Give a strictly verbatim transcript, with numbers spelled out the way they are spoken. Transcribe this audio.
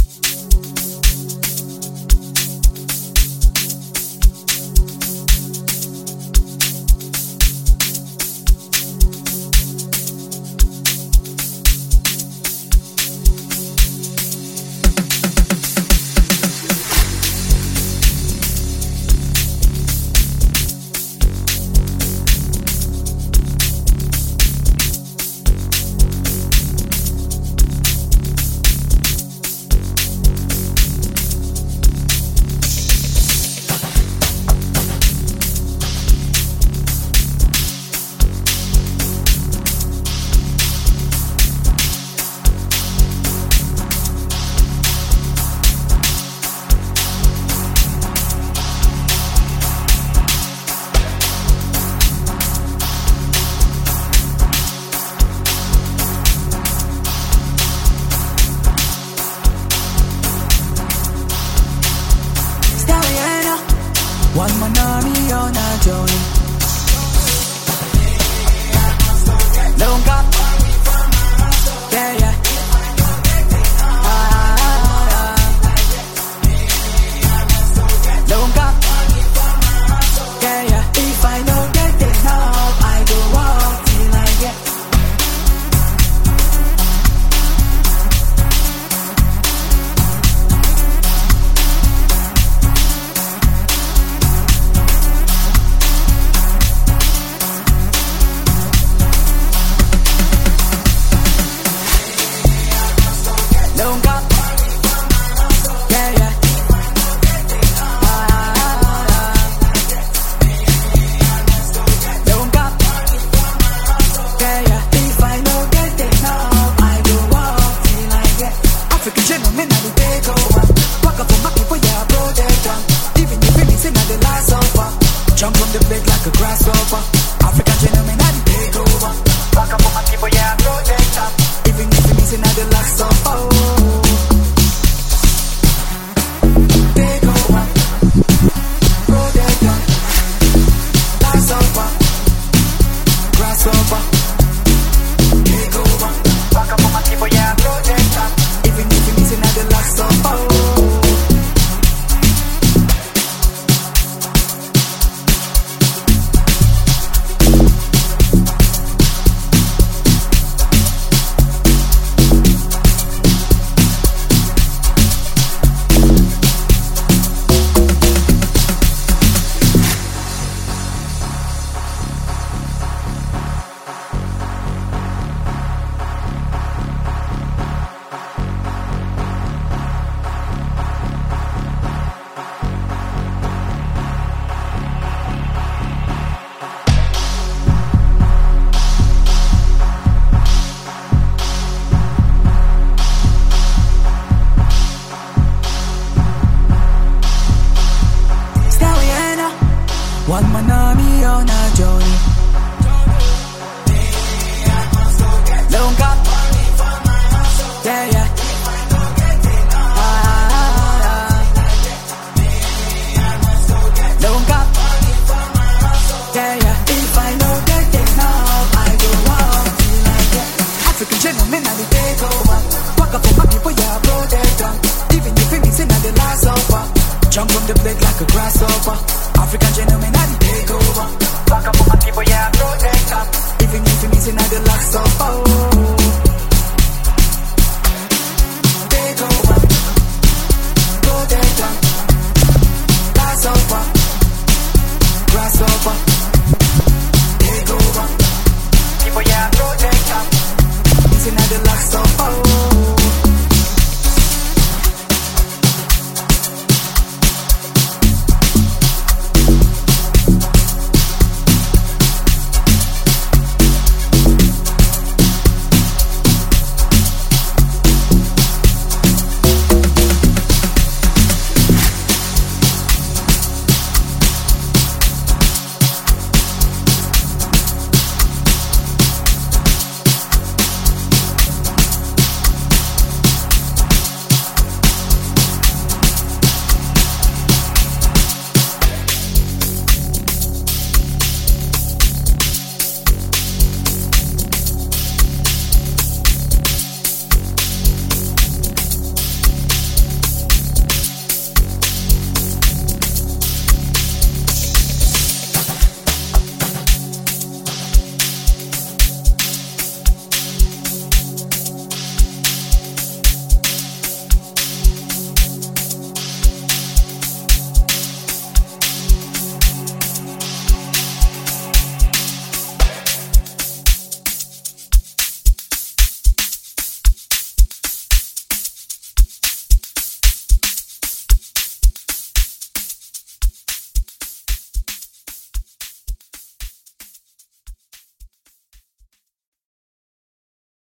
One manami on a joint. Don't got. Yeah, yeah. Ah, don't got. Yeah, yeah. If I don't get it now, I go walk till I get. Don't got. Yeah, yeah. Ah, don't got. Yeah, yeah. If I don't get it now, I go walk till I get. African gentlemen, I will take over. Walk up for my people, yeah, protect them. Even if it is in the last supper, jump on the plate like a grasshopper. African gentlemen, I will take over. Walk up for my people, yeah, protect them. Even if it is in the last supper.